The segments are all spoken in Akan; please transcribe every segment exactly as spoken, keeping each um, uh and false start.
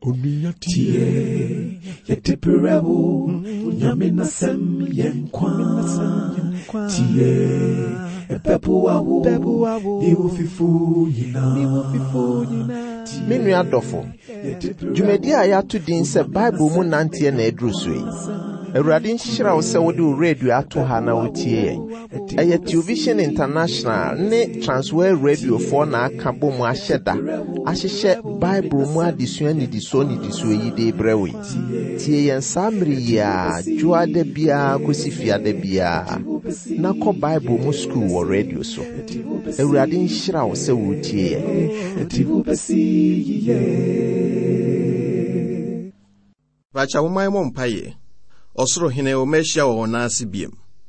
Tie yetipirewo nyamina sem yenkwa tie epepu awo iwo fifu yina Menu adofo Jumedi a yatu din se Bible mu nantie na edru so yi Awurade nhyira wo se wode radio ato ha na wotie eye Television International ne Transworld Radio for na aka bom ahyeda ahyehye Bible mu adesua ni diso ni diso yi de brewe tie yen samri ya juade bia kosifia de bia na ko Bible mu school wo radio so Awurade nhyira wo se wotie Bacha wo mai mo mpaye Osoro hene o mehia wo na asibiem.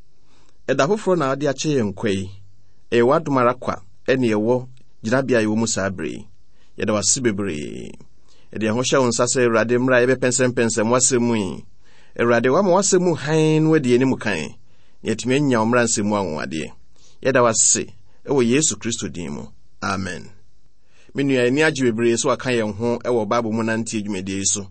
Eda foforo na ade ache yenkwai. E wadumara kwa ene ewo girabia ye wo musabre. Yeda wase bebre. Ede ho hya wonsa se Awurade mra ye bepensem pensem wasemu yi. Awurade wa ma wasemu han we de enimu kan. Yetime nya omra nsemu anwade. Yeda wase e wo Yesu Kristo din mu. Amen. Menu ya ni agi bebre so aka ye ho e wo Bible mu na ntie dwumede so.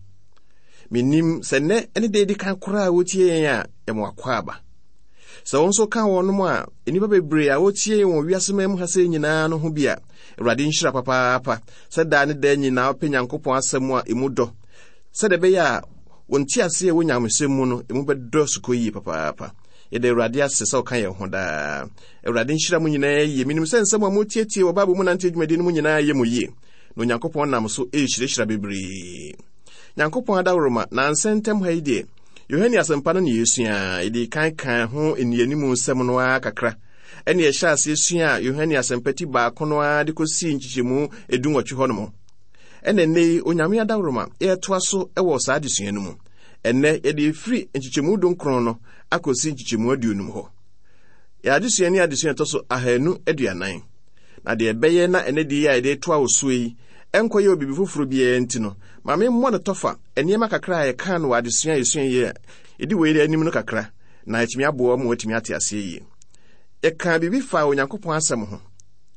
Minim sene ene de di kan kura wotie yen a emo akwaba se wonso kan wonu mu a enipa bebre a wotie yen won wiase mem ha se nyina no ho bia Awurade nhyira papa papa se da ne da nyina openyankopon asem a emu do se de be ya wonti ase e wonyamsem mu no emu bedo sukoyi papa papa ye de Awurade ase se kan ye ho da Awurade nhyira mu nyina ye minim se nsem a motietie wo Bible mu na ntedwumadi no mu nyina ye mu ye no nyankopon nam so e hyirehira bebre Nyankopon adawroma na nsentem ha ide Yohane asempa no ne yesua ide kan kan ho enianimu nsem no akakra ene ye hya ase yesua Yohane asempati ba kono a de kosi nchichemu edunwotwe ho no mo ene nei onyame adawroma e toa so e wo saa desua no mu ene ye de free nchichemu dunkron no akosi nchichemu aduonum ho ya desua ni adesua to so ahanu aduanan na de ebeye na ene de ya de toa osui enkoye obibi fufuru bia enti no mame mo no tofa eniema kakra ye kan no adesua yesua ye edi weire anim no kakra na etimi abo mo etimi ate ase ye e kan bibi fa onyankopon asem ho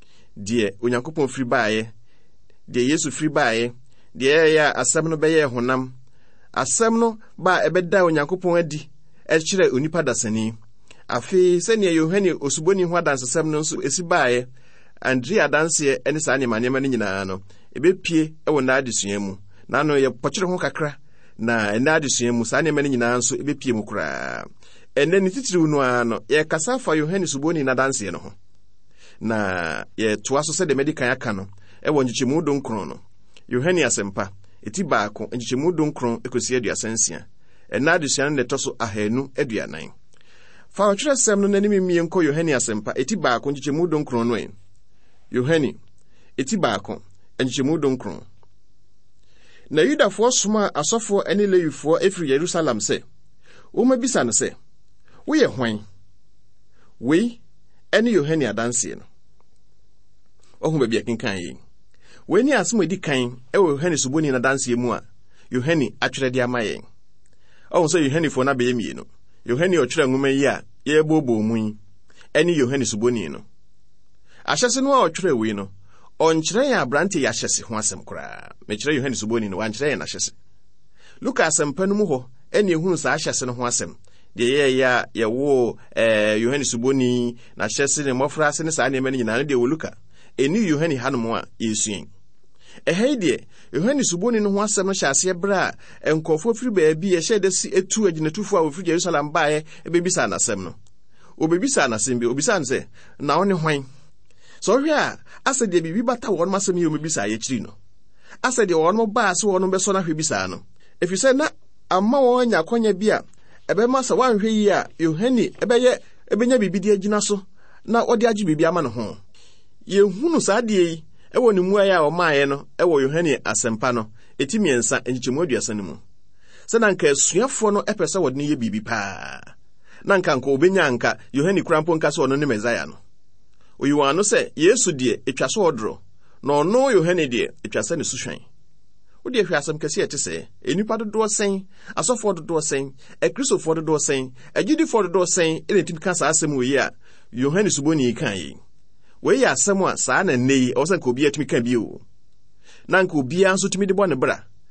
de onyankopon firi baaye de Yesu firi baaye de ya asem no beye honam asem no ba ebeda onyankopon adi e kire onipa dasani afi se ne Yohane osuboni ho adansesem no nso esi baaye Andrea danse ene sa nyema nyema ni nyina no ebepie ewo na adesua mu na no ye pokyere ho kakra na ena adesua mu sa nyema ni nyina nso ebepie mu kura ene ni titiri no ano ye kasa fa Yohane suboni na danse no ho na ye toa so se de medical aka no ewo nchichemu donkron no Yohane asempa eti baako nchichemu donkron ekosi aduasansia ena adesua no ne toso ahanu aduanan fa otwere sem no nanim mie nko Yohane asempa eti baako nchichemu donkron no en Yohane eti baako nchichemu donkron na Yudafo soma asofo ene Lewifo efiri Jerusalem se wo mabisa no se wo ye hwan we ene Yohane adanse no ohun bia kinkan yi we ni asemo di kan e wo Yohane suboni na danse mu a Yohane atwere de amaye ohun so Yohane fo na be yemie no Yohane otwere nwoma yi a ye bobo mu yi ene Yohane suboni no ahyese no a otwere we no onkyere ya abrante ya hyese ho asem kora mekire Yohane suboni no wankyere ya na hyese Lukas ampanu mu ho ene ehunu sa ahyese no ho asem de ye ya ye wo eh Yohane suboni na hyese ne mofra ase ne sa ne mani nyina de wo Luka eni Yohane hanom a yesuen eheide Yohane suboni no ho asem no hyase bra enkofo firi baabi ye hyede si etu aginatufo a wo firi Jerusalem baaye ebebisa na asem no obebisa na asem bi obisa nse na woni hwan so hwea ase de bibi bata won masem ye omebisa ye kiri no ase de won mo ba ase won beso na hwebisa no efise na amma won nya kwanya bia ebe masa wanhwe yi a Yohane ebeye ebenya bibi de agina so na ode agi bibi ama no ho ye hunu sa de yi ewo ne mu aya o maaye no ewo Yohane asempa no etimiensa enchichemu aduasa ne mu se na nka asuafo no epese wode ne ye bibi pa na nka nka obenya nka Yohane krampo nka so no ne Mesaya no oyiwano se Yesu de etwaso odro na ono Yohane de etwasa ne suhwan wode hwasam kase ete se enipa dodo sen asofo dodo sen ekristofo dodo sen agidifo dodo sen ene tibi kan sa asem oyi a Yohane suboni kan yi we ya asem a sa na nei o san ko bi atimi kan bi o na nka obi anso timi de bo ne bra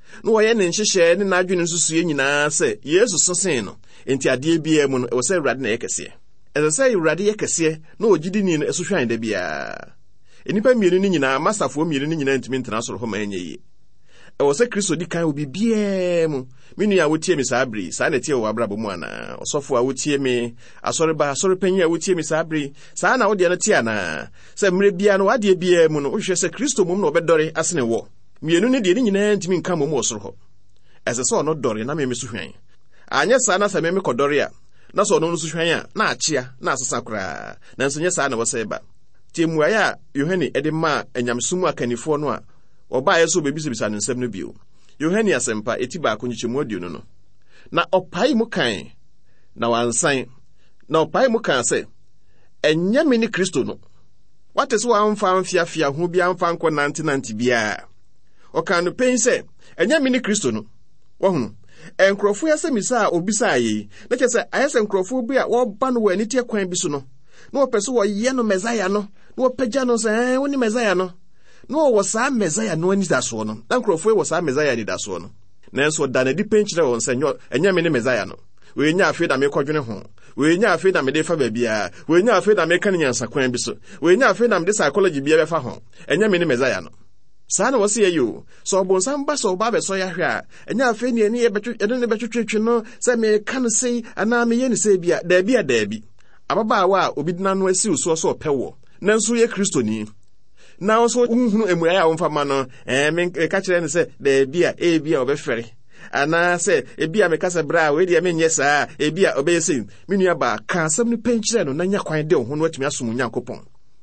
no wɔyɛ ne nhyehyɛ ne n'adwene nsusue nyinaa sɛ Yesu sesen no enti ade bia mu no ɛwɔ sɛ Awurade na yɛ kɛseɛ ɛsɛ sɛ Awurade yɛ kɛseɛ na ogidi ni no ɛso hwan da bia enipa mmienu ne nyinaa masafoɔ mmienu ne nyinaa ntimi ntena soro hɔ ma enye yi ɛwɔ sɛ Kristo di kan obi bia mu minu a wotie me saa bere saa na tie wɔ abrabɔ mu ana ɔsɔfo a wotie me asɔre ba asɔre panyin a wotie me saa bere saa na wode no tie ana sɛ mmere bia no wade bia mu no wohwɛ sɛ Kristo mom na ɔbɛdɔre asene wɔ mmienu ne de ne nyinaa ntimi nka mom wɔ soro hɔ ɛsɛ sɛ ɔno dɔre na me so hwan anyɛ saa na sɛ me me kɔdɔre a na sɛ ɔno no so hwan a na akyea na asesa koraa nanso nyɛ saa na wɔsɛ ba tie muaye a Yohane ɛde ma anyamsum akanifoɔ no a ɔbaa yɛ so bebisabisa ne nsɛm no bio Yohane asɛmpa eti baako nkyɛmu aduonu no na ɔpae mu kan na wansan na ɔpae mu kan sɛ ɛnyɛ me ne Kristo no wate so amfa amfiafia ho bia amfa nkɔ nante nante bia ɔka no pɛn sɛ ɛnyɛ me ne Kristo no wɔhono ɛnkrɔfo yɛ sɛ misa a obisa yi na kyɛ sɛ ayɛ sɛ nkrɔfo bi a wɔba no wɔ anitie kwan bi so no na wɔpɛ so wɔyɛ no Mesaya no na wɔpagya no sɛ ɛɛ wo ne Mesaya no na wɔwɔ saa Mesaya no anidasoɔ no na nkrɔfo wɔ saa Mesaya anidasoɔ no nanso ɔda n'adi pɛn kyerɛ wɔn sɛ ɛnyɛ me ne Mesaya no wɔnya afei da mekɔdwene ho wɔnya afei da mede fa baabia wɔnya afei da meka ne nyansa kwan bi so wɔnya afei da mede psychology bia bɛfa ho ɛnyɛ me ne Mesaya no saa na wɔse yɛ yo so ɔbonsam ba so ba bɛsɔ yɛ hwɛ a ɛnyɛ afei ne ani ɛde ne bɛtwetwetwe no sɛ meka no sei anaa meyɛ ne sei bia daabi a daabi ababaawa a obi dina no asi uso so ɔpɛ wɔ nanso yɛ Kristoni na nso nhunu emuaya a wɔmfa ma no eh meka kyerɛ ne sɛ daabi a ebi a ɔbɛfɛre ana sɛ ebi a meka sɛ bra we dia menyɛ saa ebi a ɔbɛyɛ sei menua ba ka asɛm no pɛnkyerɛ no na nya kwan de ho no atumi asom Nyankopɔn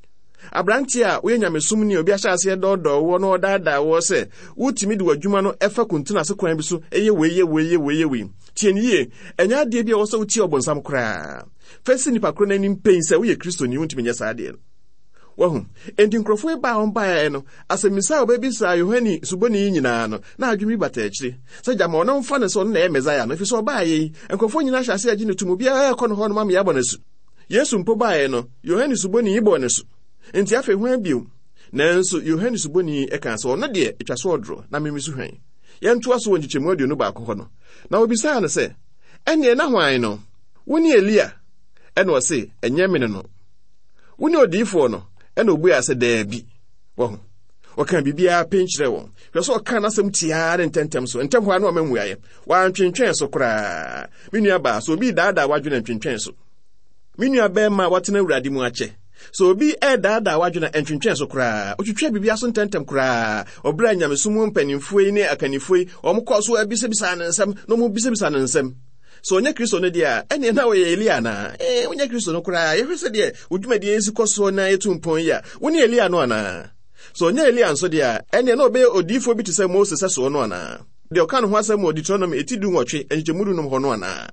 abranti a wo nyamesum ni obi ahyɛ ase dɔdɔ wo no dada wo sɛ wotimi de wadwuma no ɛfa kuntuna ase kwan bi so ɛyɛ weye weye weye we tienye ɛnya ade bi a wo sɛ wotie ɔbonsam koraa fɛsi nipa kro na nim pɛn sɛ wo yɛ Kristoni wontimi nyɛ saa de wahu enti nkrɔfo e ba on ba no asemisa obebi sa Yohane suboni nyinaa no na adwumi bata akyire sɛ gyama ɔno mfa ne so no na ɛ Mesaya no fi so ba yi nkrɔfo nyinaa hyɛ ase agye ne tumu bia ɛkɔ no hɔ no ma me yabɔ nasu Yesu mpo ba no Yohane suboni yibɔ nasu enti afei ho abio nanso Yohane suboni e kan so no de etwa so odro na memi so hwan yɛnto aso wɔ nkyɛmu aduonu baako hɔ no na obisa no sɛ ɛne na hwan no woni Elia ɛna ɔse ɛnyɛ me no woni odiyifo no ɛna obu ya sɛ daabi wɔho wɔka bibia penkyerɛ wɔn hwɛ sɛ ɔka n'asɛm tiaa ne ntɛntɛm so ntɛm hɔ a na ɔmamuayɛ wantwentwɛn so koraa me nua baa so obi daadaa wadwene ntwentwɛn so me nua bɛɛma wɔtena Awurade mu akyɛ so obi ɛdaadaa wadwene ntwentwɛn so koraa otwitwa bibia so ntɛntɛm koraa ɔbra nyamesum mpanimfo yi ne akanifo yi ɔmo kɔ so abisabisa ne nsɛm na ɔmo bisabisa ne nsɛm so onye Kristo no dia ene na wo ye Elia na eh onye Kristo no kura ye hwese de odwuma de ensi koso na etumpon ya woni Elia no ana so onye Elia nso dia ene na obe odifo bi te se Moses so no ana de o kan ho asem Deuteronomy etidu nwotwe enchemudu num ho no ana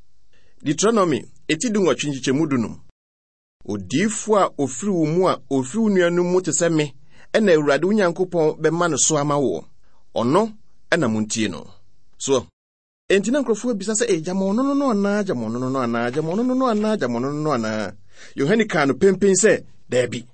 Deuteronomy etidu nwotwe enchemudu num odifo a ofiri wo mu a ofiri nuanum mu te se me ena Awurade Nyankopɔn be ma no so ama wo ono ena muntie no so enti na nkrɔfo abisa sɛ eh gyama ɔno no no ana gyama ɔno no no ana gyama ɔno no no ana gyama ɔno no no ana Yohane ka no pempen sɛ daabi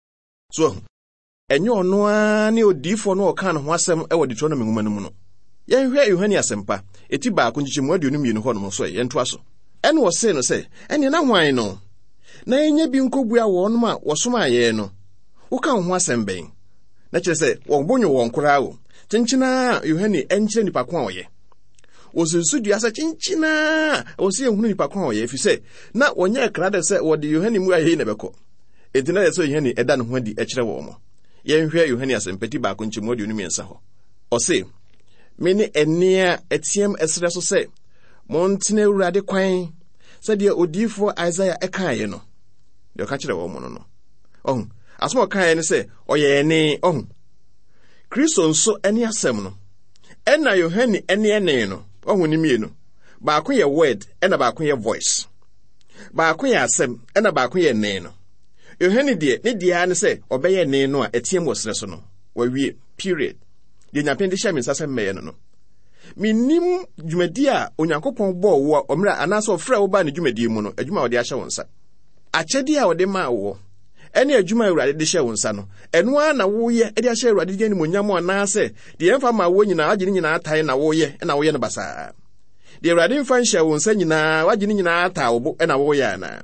so ɛnyɛ ɔno a ne odifo no ɔka no ho asɛm ɛwɔ Deuteronomy nwoma no mu no yɛnhwɛ Yohane asɛmpa eti baako nkyɛmu aduonu mmienu hɔ no so yɛnto aso ɛne wɔse no sɛ ɛne na hwan no na ɛnyɛ bi nkobua wɔnom a wɔsoma ayɛ no woka ho asɛm bɛn na kyerɛ sɛ wɔn bonyo wɔn koraa o kyenkyena Yohane ɛnkyerɛ nipa ko a ɔyɛ osunsu dua sɛ kyenkyena osi ehunu nipa ko a ɔyɛ fi sɛ na wɔnyɛ krade sɛ wɔde Yohane mu ayɛ na bɛkɔ enti na yɛ sɛ Yohane ɛda no ho adi ɛkyerɛ wɔn mo yɛnhwɛ Yohane asɛmpati baako nkyɛmu aduonu mmiɛnsa hɔ ɔse me ne ɛnea ɛtiɛm ɛsrɛ so sɛ montene Awurade kwan sɛdeɛ odiyifo Isaiah ɛkaeɛ no deɛ ɔka kyerɛ wɔn mo no no ɔho asɛm ɔkaeɛ ne sɛ ɔyɛ ɛne ɔho Kristo nso ɛne asɛm no ɛna Yohane ɛne ɛne no ɔho ne mmienu baako yɛ word ɛna baako yɛ voice baako yɛ asɛm ɛna baako yɛ ɛne no Yohane deɛ ne deɛ ne sɛ ɔbɛyɛ ɛne no a ɛtiɛm wɔ srɛ so no wawie period deɛ nyapɛn de hyɛ me nsa sɛ mmɛyɛ no no minim dwumadi a Onyankopɔn bɔɔ wo ɔmra anaasɛ ɔfrɛ wo ba ne dwumadi mu no adwuma a ɔde ahyɛ wo nsa akyɛde a ɔde maa wo ene adwuma Awurade de hye wo nsa no eno a na wo ye e de hye Awurade de animonyam ana se de emfa ma wo nyina agye nyina atae na wo ye na wo ye no basa de Awurade mfa nhye wo nsa nyina wagye nyina ata wo bo na wo ye ana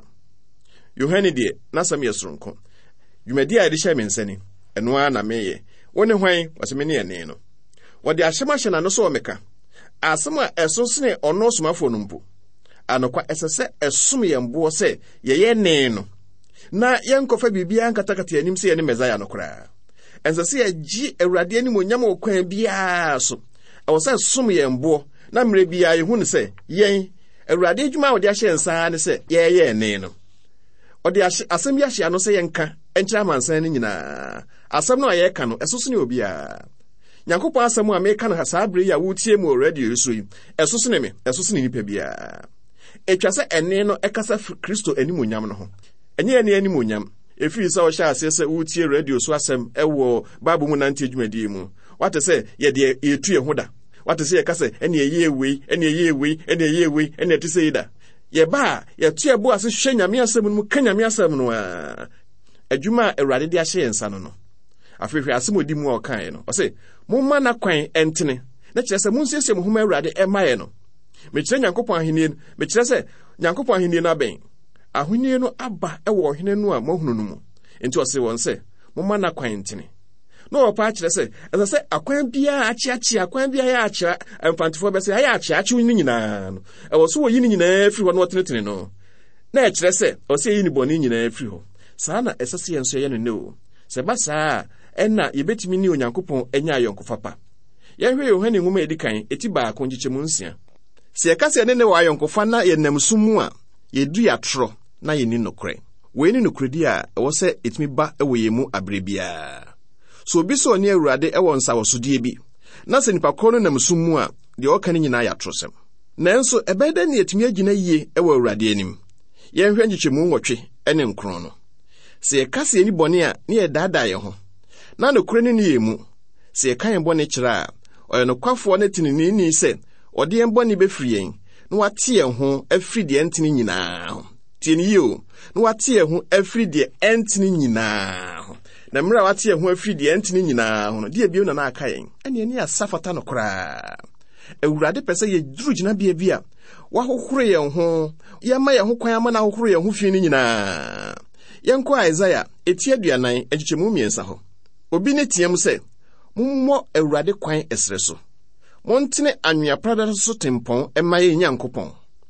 Yohane de nasam yesronko dwumadi a de hye me nsani eno a na meye woni hwan waseme ne ene no wode ahyema hye na no so omeka asem a esosene ono somafo no mpo anokwa esese esom yembo se yeye ne no na yenkofa bibia nkatakata anim se ye ne Mesaya no kra ensese ye gi Awurade anim onyam okwan bia so awose som yembo na mre bia ye hu ne se yen Awurade adwuma wode ahye nsa ne se yeye ne no ode asem ya hye no se yenka enkyira mansan ne nyina asem no aye ka no esosene obia Nyankopɔn asɛm a meka no hasa abre ya wotie mu radio so yi ɛsoso ne me ɛsoso ne nipa bia etwa sɛ ene no ɛkasa Kristo animonyam no ho enye ene animonyam efiri sɛ ɔhyɛ ase sɛ wotie radio so asɛm ɛwɔ Bible mu nante adwumadi mu wate sɛ ye de yetu ye ho da wate sɛ ye kasa ene ye ewei ene ye ewei ene ye ewei ene te sɛ yida ye ba ye tu ebo ase hwɛ nyame asɛm no mu ka nyame asɛm no a adwuma Awurade de ahye nsa no no afehwe asɛm odi mu ɔkae no ɔse momma na kwan entene na kyerɛ sɛ monsiesie mo homa Awurade ɛmae no mekyerɛ Nyankopɔn ahenni no mekyerɛ sɛ Nyankopɔn ahenni no abɛn ahonnie no aba ɛwɔ ɔhene no a mohunu no mu enti ɔse wɔn sɛ momma na kwan entene na ɔpa kyerɛ sɛ ɛsɛ sɛ akwan bia akyeakyea akwan bia yɛ akyea mfantefoɔ bɛsɛ ayɛ akyeakyew no nyinaa no ɛwɔ so wɔ yi no nyinaa firi hɔ no wɔtenetene no na ɛkyerɛ sɛ ɔsɛ yi ne bɔne nyinaa firi hɔ saa na ɛsɛ sɛ yɛn so yɛ no ne o sɛ ba saa ɛna yɛbɛtumi ne Onyankopɔn anya ayɔnkofa pa yɛhwɛ Yohane nwoma edikan eti baako nkyekyɛmu nsia sɛ yɛka sɛ ne ne wɔ ayɔnkofa na yɛnam so mu a yɛdu yɛatorɔ na yɛni nokorɛ wei ne nokorɛdi a ɛwɔ sɛ etumi ba ɛwɔ yɛn mu abere biara so obi sɛ ɔne Awurade ɛwɔ nsawɔsodie bi na sɛ nipa korɔ no nam so mu a deɛ ɔka ne nyinaa yɛatorɔsɛm nanso ɛbɛda ne yɛtumi agyina yie ɛwɔ Awurade anim yɛhwɛ nkyekyɛmu nwɔtwe ɛne nkron no sɛ yɛka sɛ yɛni bɔne a ne yɛdaadaa yɛn ho na nokorɛ ne ne yɛ mu sɛ yɛka yɛn bɔne kyerɛ a ɔyɛ nokwafoɔ ne tenenini sɛ ɔde yɛn bɔne bɛfiri yɛn na wate yɛn ho afiri deɛ ɛntene nyinaa ho tie ne yie o na wate yɛn ho afiri deɛ ɛntene nyinaa ho na mmerɛ a wate yɛn ho afiri deɛ ɛntene nyinaa ho no deɛ bio na na aka yɛn ɛne ani asafata no koraa Awurade pɛ sɛ yɛduru gyinabea bi a wahohoro yɛn ho yɛma yɛn ho kwan ama na ahohoro yɛn ho fie no nyinaa yɛnkɔ Isaia eti aduanan nkyekyɛmu mmiɛnsa hɔ obi ne tiam sɛ mommɔ Awurade kwan ɛsrɛ so montene anwea prada so tempɔn ɛma yɛ Nyankopɔn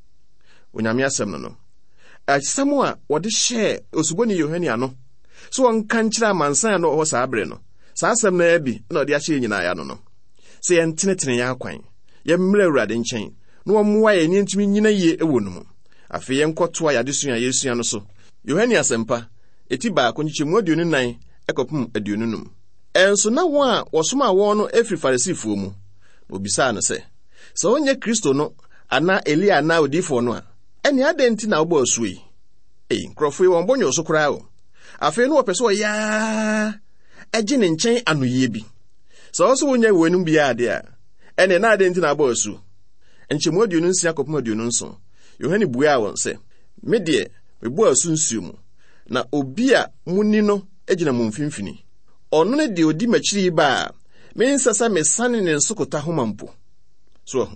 onyame asɛm no no asɛm a wɔde hyɛ osuboni Yohane ano so wɔnka nkyerɛ amansan no ɔwɔ saa bere no saa asɛm na abi na ɔde ahyɛ nyinaa ya no no sɛ yɛntenetene yɛn akwan yɛmmrɛ Awurade nkyɛn na wɔmmoa yɛn ntumi nyina yie ɛwɔ no mu afei yɛnkɔtoa yɛadesua yɛsua no so Yohane asɛmpa eti baako nkyekyɛmu aduonu nan ɛkɔpem aduonu num ɛnso na wɔn a wɔsoma wɔn no efiri Farisifoɔ mu obisaa no sɛ sɛ onye Kristo no ana Elia ana odifo no a ɛne adɛnti na wobɔ asu yi ei nkrɔfo yi wɔn bɔnyɔ so koraa o afei no wɔpɛ sɛ ɔyaa ɛgye ne nkyɛn anoyie bi sɛ ɔso wonya wɔnum bi ade a ɛne na adɛnti na abɔ asu nkyɛmu aduonu nsia kɔpem aduonu nson Yohane buaa wɔn sɛ me deɛ mebɔ asu nsuo mu na obi a muni no egyina mo mfimfini ɔno ne de odi makyiri ba a mensasa mesane ne nsokota homa mpo so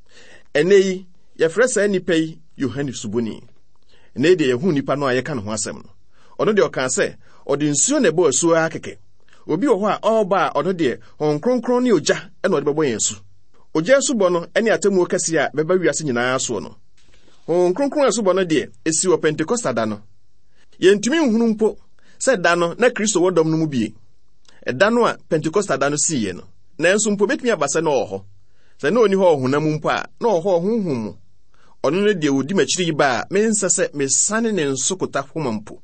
ene yi yɛfrɛ saa nipa yi Yohane suboni ene de yehu nipa no a yɛka no ho asɛm no ɔno de ɔka sɛ ɔde nsuo na ɛbɔ asuo akeke obi wɔ hɔ a ɔba a ɔno de hon kronkron ne ogya ɛna ɔde bɛbɔ yɛn su ogya subɔ no ɛne atamu kɛse a bɛba wiase nyinaa so no hon kronkron asubɔ no de esi wɔ Pentecost da no yɛntumi nhunu mpo sɛ da no na Kristo wɔ dɔm no mu bie ɛda no a Pentecost da no siiye no nanso mpo betumi abasa na ɔhɔ sɛ na oni hɔ ɔhonam mpo a na ɔhɔ honhom mu ɔno ne de odi makyiri ba a mensa sɛ mesane ne nsokota homa mpo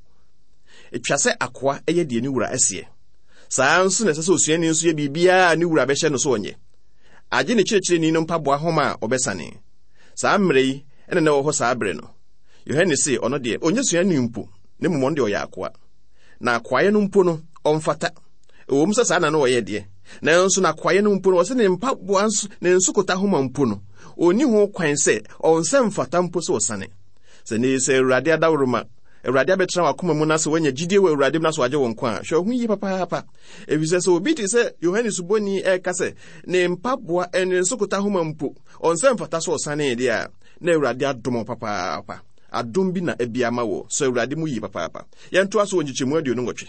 etwa sɛ akoa ɛyɛ de ne wura ɛseɛ saa nso na ɛsɛ sɛ osuani nso yɛ biribiara ne wura bɛhyɛ no so ɔnyɛ agye ne kyerɛkyerɛ ni no mpaboa homa a ɔbɛsane saa mmerɛ yi ɛne na wɔ hɔ saa bere no Yohane se ɔno de onye suani mpo ne mmom de ɔyɛ akoa na akoa no mpo no ɔmfata ɛwɔ mu sɛ saa na no wɔyɛ deɛ nanso na akoa no mpo no wɔsɛ ne mpaboa nso ne nsokota homa mpo no oni ho kwan sɛ ɔnsɛ mfata mpo sɛ ɔsane sɛ ne sɛ Awurade adaworoma Awurade abetra wakoma mu na se wanya gidie wɔ Awurade mu na so agye wɔn kwa hwɛ ho yi papa papa efisɛ sɛ obi te sɛ Yohane Suboni e ka sɛ ne mpaboa ene nsokota homa mpo ɔnsɛ mfata so ɔsane de a na Awurade adom papa papa adom bi na ebiama wo so Awurade mu yi papa papa yɛnto aso wɔ nchichemu aduonu nwɔtwe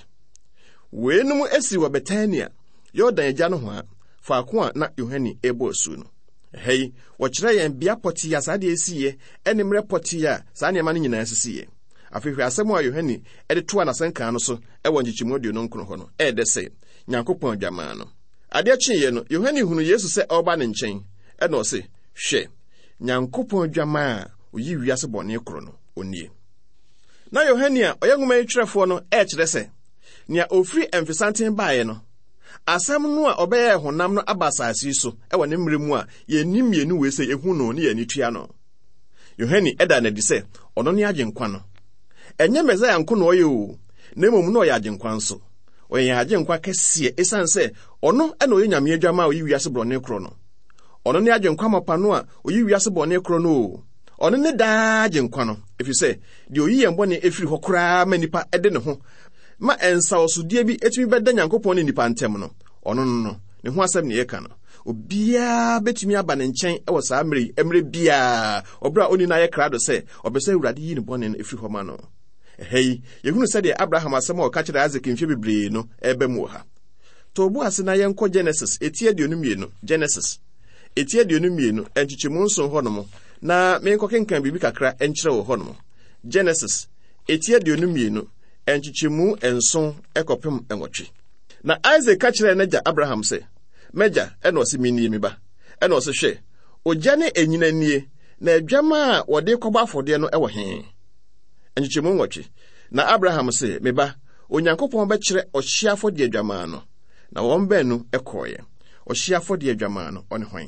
weenum esi wɔ Betania Yordan agya no ho a faako a na Yohane ebo asu no hei wɔkyerɛ yɛn bia pɔte ya saa de esiye ɛne mmerɛ pɔte ya saa nneɛma no nyinaa sisiye afehwe asɛm a Yohane ɛde to anasenka no so ɛwɔ nchichemu aduonu nkron hɔ no ɛde sɛ Nyankopɔn adwamaa no ade akyeɛ no Yohane hunu Yesu sɛ ɔba ne nkyɛn ɛna ɔse hwɛ Nyankopɔn adwamaa oyi wiase bɔne koro no onie na Yohane a ɔyɛ nwoma yɛtwerɛfoɔ no ɛkyerɛ sɛ nea ofiri emfisanten bae no asɛm no a ɔbɛyɛ honam no aba asase so ɛwɔ ne mmere mu a yɛnim yɛnu we sɛ ehu no ne yɛni tua no Yohane ɛda na di sɛ ɔno ne agyenkwa no ɛnyɛ Mesaia nko na ɔyɛ o na mmom na ɔyɛ agyenkwa nso ɔyɛ agyenkwa kɛseɛ esan sɛ ɔno ɛna ɔyɛ Nyame adwama a oyi wiase bɔne koro no ɔno ne agyenkwa mapa no a oyi wiase bɔne koro no ɔno ne daa agyenkwa no efisɛ de oyi yɛn bɔne efiri hɔ koraa ma nipa ɛde ne ho ma ensa osudie bi etumi bɛda Nyankopɔn ne nipa ntem no ɔno no ne ho asɛm ne yɛka no obia betumi aba ne nkyɛn ɛwɔ saa mmere emre bia ɔbra oni na yɛ krado sɛ ɔbɛsɛ Awurade yi ne bɔne no efiri hɔ ma no ehei yehunu sɛ de Abraham asɛm a ɔka kyerɛ Isaac mfie bebree no ɛbɛ mu ha to obu ase na yɛnkɔ Genesis etie aduonu mmienu Genesis etie aduonu mmienu enchichemu nson hɔ no mo na menkɔ kenkan bibi kakra enkyerɛ wɔ hɔ no mo Genesis etie aduonu mmienu enchichemu enson ekopem enwɔtwe na Isaac ka kyerɛ n'agya Abraham sɛ megya ɛna ɔse minie me ba ɛna ɔse hwɛ ogya ne enyina nie na adwama a wɔde kɔbɔ afɔde no ɛwɔ he enchichemu nwɔtwe na Abraham sɛ me ba Onyankopɔn bɛkyerɛ ɔhye afɔde adwama no na wɔn bɛnu ɛkɔɔyɛ ɔhye afɔde adwama no ɔne hwan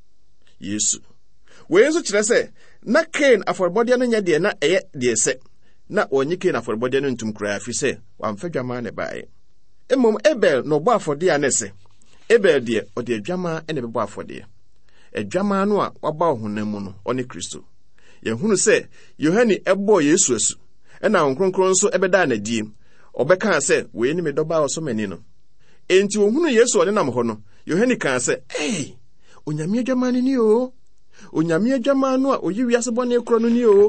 Yesu wei nso kyerɛ sɛ na Cain afɔrebɔde no nyɛ deɛ na ɛyɛ deɛ sɛ na onye Cain afɔrebɔde no ntum koraa fi sɛ wamfa dwama ne bae emom Abel no bɔ afɔde a ne sɛ Abel deɛ ɔde adwama ene bɛbɔ afɔde adwama no a waba honam mu no ɔne Kristo yɛhunu sɛ Yohane ɛbɔ Yesu asu ɛna nkronkron nso ɛbɛda na die ɔbɛka sɛ wei ne me dɔba ɔso mani no enti ohunu Yesu ɔne nam hɔ no Yohane ka sɛ ei onyame adwama no ni o onyame adwama no a oyi wiase bɔne koro no ni o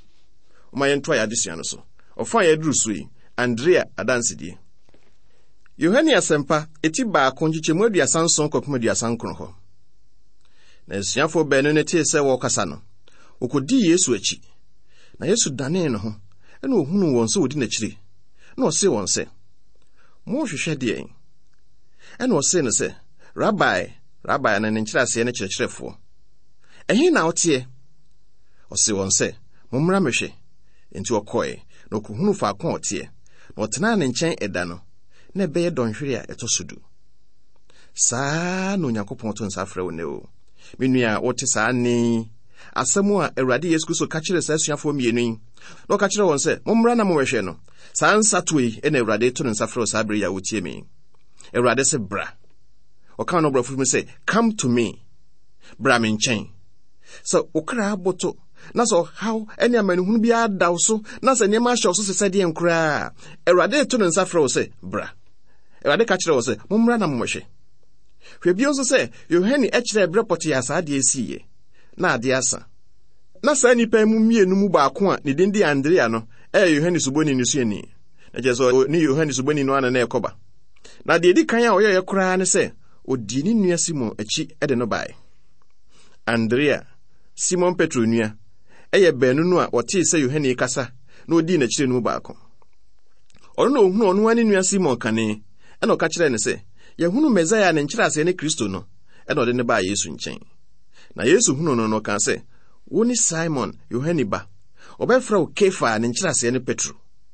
ma yɛnto a yɛadesua no so ɔfa yɛduru so yi Andrea adansedie Yohane asɛmpa eti baako nchichemu aduasa nson kɔpem aduasa nkron hɔ na asuafo bɛno ne tee sɛ wɔkasa no okodi Yesu akyi na Yesu dane ne ho ɛna ohunu wɔn sɛ wodi n'akyiri na ɔse wɔn sɛ mo hwehwɛ deɛ ɛna ɔse ne sɛ Rabbi Rabbi na ne nkyerɛase ne kyerɛkyerɛfo ɛhe na ɔteɛ ɔse wɔn sɛ mommra mehwɛ enti ɔkɔe na ɔkohunu faako ɔteɛ na ɔtena ne nkyɛn ɛda no na ɛbɛyɛ dɔnhwere a ɛtɔ so du saa na Onyankopɔn to nsa frɛ wo ne o menua wote saa ne asɛm a Awurade Yesu Kristo ka kyerɛ saa asuafo mmienu yi na ɔka kyerɛ wɔn sɛ mommra na momhwɛ no saa nsa to yi ɛna Awurade to ne nsa frɛ wo saa bere yi a wotie me Awurade sɛ bra ɔka no brɔfo mu sɛ come to me bra me nkyɛn sɛ okra aboto na sɛ ɔhaw ɛne amanehunu bi adaw so na sɛ nneɛma ahyɛ wo so sɛ sɛdeɛ nkoraa Awurade to ne nsa frɛ wo sɛ bra Awurade ka kyerɛ wo sɛ mommra na momhwɛ hwɛ bio nso sɛ Yohane ɛkyerɛ brɛ pɔte ya saa deɛ esiye na ade asa na saa nipa mu mmienu mu baako a ne din de Andrea no ɛyɛ Yohane Suboni ne suani na kyerɛ sɛ ne Yohane Suboni no ana na ɛkɔba na deɛ di kan a ɔyɛ koraa ne sɛ odi ne nua Simon akyi ɛde no bae Andrea Simon Petro nua ɛyɛ baanu no a wɔtee sɛ Yohane kasa na odi n'akyire no mu baako ɔno na ohunu ɔno ani nua Simon kane ɛna ɔka kyerɛ ne sɛ yɛhunu Mesaia ne nkyerɛase ne Kristo no ɛna ɔde ne baa Yesu nkyɛn na Yesu hunu no no ka sɛ wo ni Simon Yohane ba ɔbɛfrɛ wo Kefa ne nkyerɛase ne Petro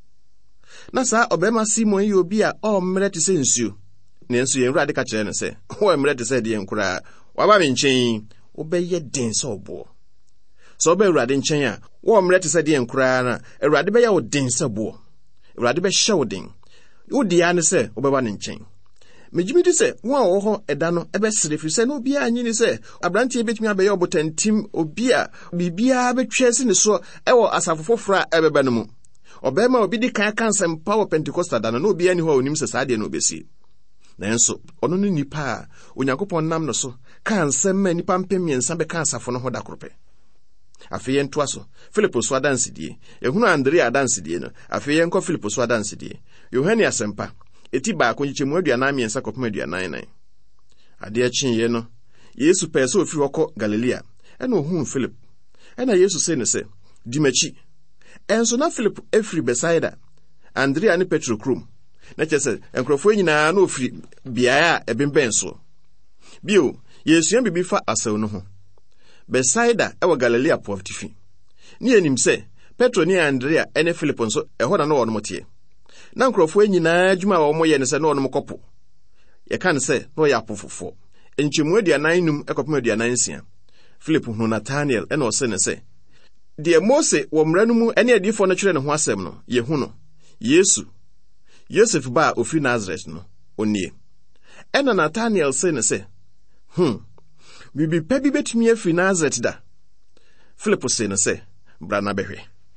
na saa ɔbɛma Simon yi obi a ɔmmerɛ te sɛ nsuo ne nso yɛn Awurade ka kyerɛ ne sɛ wo mmerɛ te sɛ deɛ nkoraa waba me nkyɛn wobɛyɛ den sɛ ɔboɔ sɛ ɔbɛ Awurade nkyɛn a wo mmerɛ te sɛ deɛ nkoraa na Awurade bɛyɛ wo den sɛ boɔ Awurade bɛhyɛ wo den wo dia ne sɛ wobɛba ne nkyɛn megyimi di sɛ wo a wɔ hɔ ɛda no ɛbɛsere firi sɛ na obiara anyi ne sɛ aberanteɛ betumi abɛyɛ ɔbotantim obi a biribiara bɛtwa si ne so ɛwɔ asafo foforɔ a ɛbɛbɛ no mu Obema obi di kan kan sempa wo Pentecost da no obi ani ho onim se saade no obesi. Nanso ono no nipa a Onyankopɔn nam no so kan semma nipa mpemiensa be kan safo no ho da krope. Afei ento aso Philip so adansedie, ehunu Andrea adansedie no, afei enko Philip so adansedie. Yohane asempa eti ba akonyichemu aduanan miensa kopem aduanan nan. Ade achiye no Yesu pese ofi hokɔ Galilea, ena ohun Philip. Ena Yesu se ne se, di machi. Enso na Philip efiri Bethsaida, Andrea ne Petro krom. Na kyese enkrofo nyina na ofiri biaya a ebemben so. Bio, Yesu yan bibi fa asew no ho. Bethsaida ewa Galilea poftifi. Ni enim se Petro ni Andrea ene Philip nso eho na no wono motie. Na nkrofo nyina adwuma wo mo ye ne se no wono mokopo. Ye kan se no ya apofofo. Enchemu aduanan num ekopem aduanan sia. Philip hu Nathaniel ena ose ne se de Mose wo mranu mu ene adifo no twere ne ho asem no ye hu no Yesu Joseph ba ofi Nazareth no onie. Ena Nathaniel se ne se hm bibi pa bi betumi afi Nazareth da. Philip se ne se bra na behwe.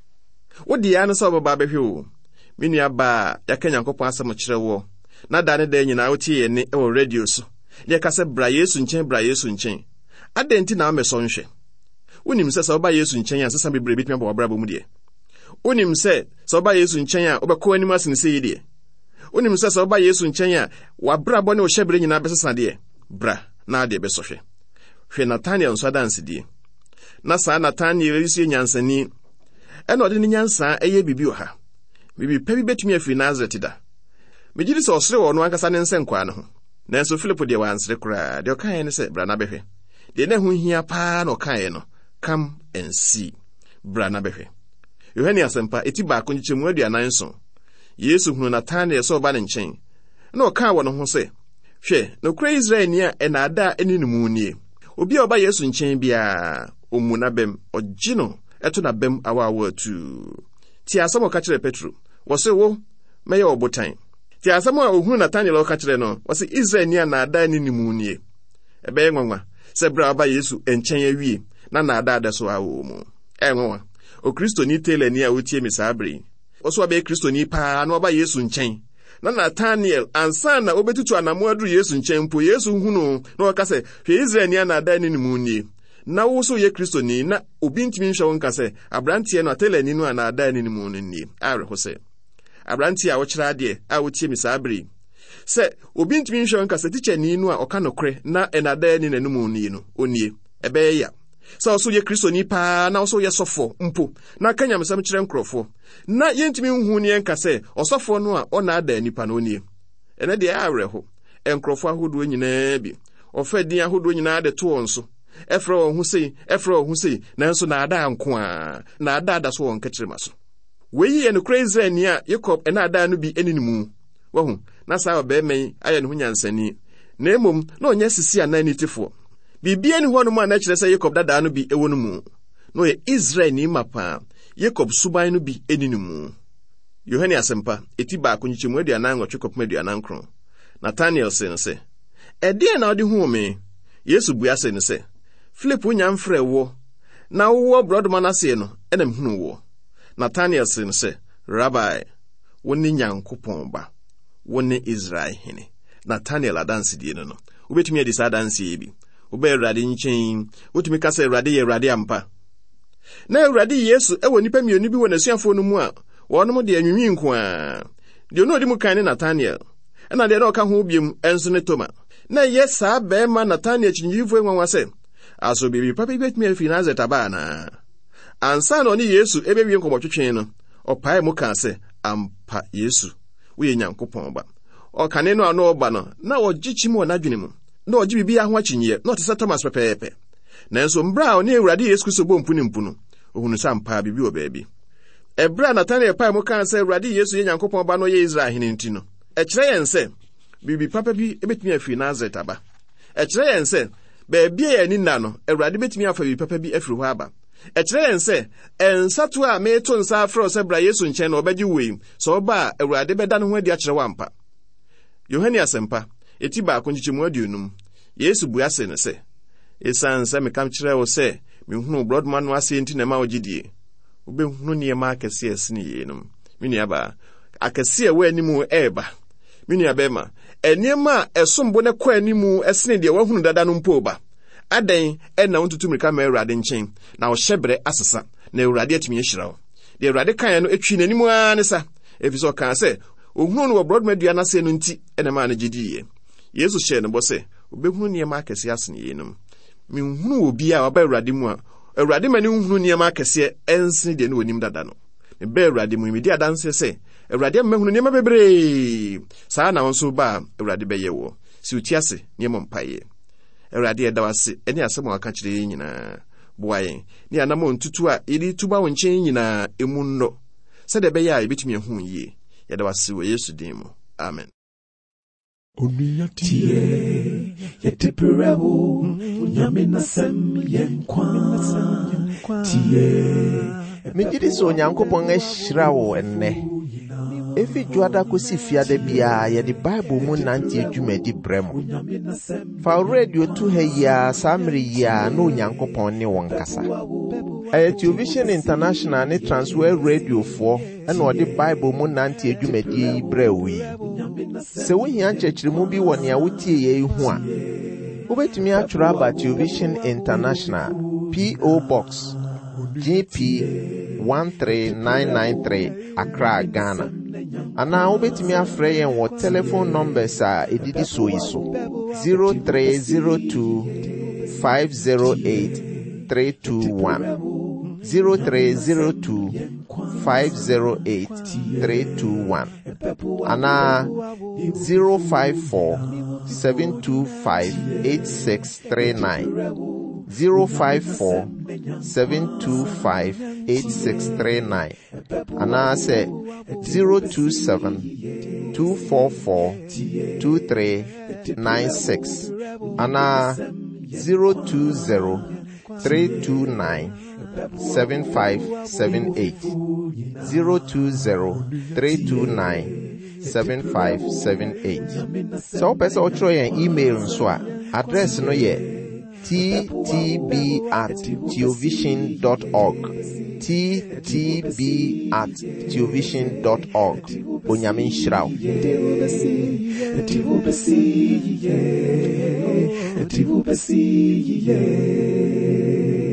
Wo di ya no so baba behwe o. Menua ba ya ka Nyankopɔn asem kyerɛ wo na da ne da nyina wo tie ne e wo radio so. Ye ka se bra Yesu nchen bra Yesu nchen. Adenti na ameso nhwe. Unim se so ba Yesu nchen ya sesa bebre bitme ba bra bo mu de. Unim se so ba Yesu nchen ya obekọ anim asene se yide. Unim se so ba Yesu nchen ya wa bra bo ne o hyebre nyina besesa de. Bra na de besohwe. Hwe Nathaniel nso dance die. Na sa Nathaniel isi nyansani. E no de ni nyansa eye bibi o ha. Bibi pa bi betumi afi Nazareth da. Megiri se osre wo no ankasa ne nsenkwa ne ho. Nanso Philip de wansre kura de o kan ne se bra na behwe. De ne ho hia pa na o kan no. Come and see. Bra na behwe. Yohane asempa eti ba akonyichemu aduanan so. Yesu hunu Nathaniel so ba ne nchen. Na o kan wo no ho se, hwe, no kura Israel ni a enada eninumu nie. Obi a oba Yesu nchen bia omu na bem, ogino eto na bem awawa tu. Ti asamo ka kire Petro, wo se wo meye obotan. Ti asamo a ohunu Nathaniel ka kire no, wo se Israel ni a na ada eninumu nie. Ebe nwanwa, se bra oba Yesu enchen awie. Na na ada ada so awo mu enwa o Kristo ni tele ni a wotie misabri oso abe Kristo ni pa na oba Yesu nchen na Nathaniel ansa na obetutu anamo aduru Yesu nchen mpo Yesu hunu na okase hwe Israel ni na ada ni mu ni na wo so ye Kristo ni na obi ntimi nhwe won kase abrantie no tele ni no na ada ni mu ni are ho se abrantie a wo kira ade a wotie misabri se obi ntimi nhwe won kase tiche ni no a oka nokre na enada ni nanu ni no onie ebe ya so so ye Kristo ni pa na so ye sofo mpo na kanya mesam kire nkrofo na yentimi hu ni enka se osofo no a ona ada nipa no nie ene de awreho enkrofo ahodo nyina bi ofadin ahodo nyina de to won so efra won hu sei efra won hu sei na nso na ada nko a na ada ada so won kachire maso weyi ye no crazy ni a Jacob ena ada no bi eninimu wahu na sa ba men aye no nyansani na emom na onya sisi anan nitifo Bibia ni hono ma na kire se Jacob dada no bi ewo no mu no ye Israel ni mapa Jacob suban no bi eninu mu Yohane asempa eti ba akonyichemu aduanan nwotwe kopem aduanan kron Nathaniel se no se ede na odi hu me Yesu bua se no se Philip nya mfrɛ wo na wo brodman ase no enam hunu wo Nathaniel se no se Rabbi woni Nyankopɔn ba woni Israel hene Nathaniel adanse die no no ubetumi adi sa adanse bi Ube Ewurade nchen wotumi kasa Ewurade ye Ewurade ampa na Ewurade Yesu ewo nipa mienu bi wo nasuafo no mu a wonom de anwinwi nko a de no odi mu kan ne Nathaniel na de na oka ho biem enso ne Toma na ye saa be ma Nathaniel chinyifo enwanwa se aso bibi papa betumi afi Nazareth aba na ansa na oni Yesu ebewie nkomotwetwen no opae mu kan se ampa Yesu wo ye Nyankopɔn ba o kane no ano oba no na ogichi mu na dwene mu na oji bibi ahwa chinye na otisa Thomas pepepe nanso mbra oni Ewurade Yesu Kristo bo mpuni mpunu ohunu sampa bibi o baabi ebra Nathaniel pa mu kan se Ewurade Yesu ye Nyankopɔn ba no ye Israel hene ntino e kire yen se bibi papa bi ebetumi afi Nazareth aba e kire yen se baabi ye ni na no Ewurade betumi afa bibi papa bi afiri ho aba e kire yen se ensato a meto nsa afro se bra Yesu nchen na obagye wei so oba Ewurade beda no ho adi akire wampa Yohane asempa eti ba akonchichemu aduonum Yesu bua se ne se esan se mekam kire wo se me hunu brodman no ase enti na ma ogidie obehunu ne ma akese asini yenum Miniaba, akasi ewe animu eba. Miniabema, enema esombo ne kwa animu esene de wahunu dada no mpo ba. Adan ena wontutu mirika ma Awurade nchen na wo hyebre asesa na Awurade atumi ahyira wo. De Awurade kan no etwi nanimu anesa. Efiso kan se ohunu no wo brod madua na se no nti ena ma na gidiye. Yesu hye no bo se obehunu niema akese asene yenum. Minhunu obi a waba Awurade mu a Awurade mani nhunu niema akese ensene de no onim dada no. Me be Awurade mu medi adanse se Awurade mahunu niema bebre. Saa na wonso ba Awurade beye wo. Si utiase niema mpaye. Awurade edawase eni asem aka kire nyina boaye ni anamo ntutu a iri tuba wonchen nyina emunno se de beya ebetumi ehun yie yedawase wo Yesu din mu amen. Onuya tie yeteperewo nyame nasem yenkwa tie Mejidi so Onyankopon ahyira wo enne. Efi juada kosi fiade bia ye di Bible mu nanti adwumadi bremo. Fa radio tu ha ya samri ya no Onyankopon ne won kasa. Ayetio Vision International ne Transworld Radio fo ena odi Bible mu nanti adwumadi brewi. Se wo hia nkyekiremu bi woni a wotie ye hu a. Obetumi atwura Ayetio Vision International P O Box G P one three nine nine three Accra, Ghana. Ana obetimi afre yen wo telephone numbers a edidi so iso zero three zero two five zero eight three two one zero three zero two five zero eight three two one ana zero five four seven two five eight six three nine zero five four seven two five eight six three nine ana say zero two seven two four four two three nine six ana zero two zero three two nine seven five seven eight zero two zero three two nine seven five seven eight. So person o throw your email nso a address no ye t t b at theovision dot org t t b at theovision dot org. Onyamin Shrao. Eti